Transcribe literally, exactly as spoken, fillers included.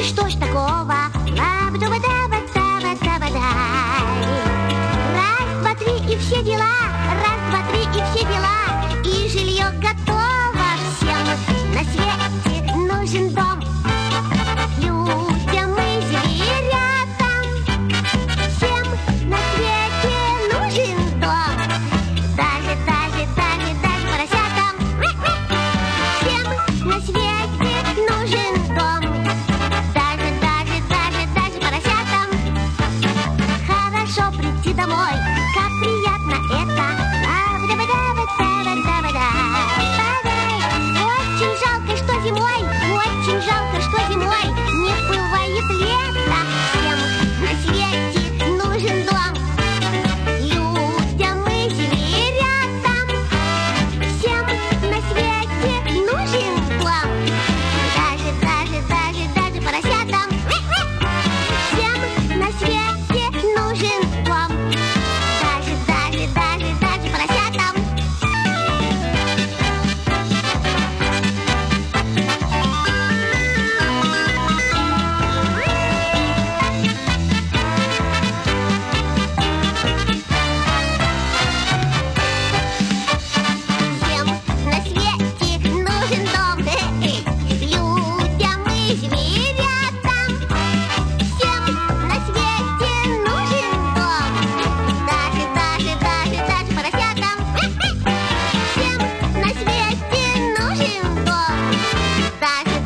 Что ж такого? Лабдубадабадабадабадай. Раз, два, три и все дела. Раз, два, три и все дела. И жилье готово всем. На свете нужен дом. Людям и зверятам. Всем на свете нужен дом. Даже, даже, даже, даже поросятам. Всем на свете нужен дом. Даже, даже, даже, даже поросятам. Хорошо прийти домой. Как приятно это. Очень жалко, что зимой, очень жалко, что зимой не бывает лета. Всем на свете нужен дом. Людям и зверятам. Всем на свете нужен дом. Даже, даже, даже, даже поросятам. Всем на свете нужен дом. Даже, даже, даже, даже поросятам. Всем на свете нужен дом. Людям и зверятам. Всем на свете нужен дом. Даже, даже, даже, даже поросятам. Всем на свете нужен дом. Даже,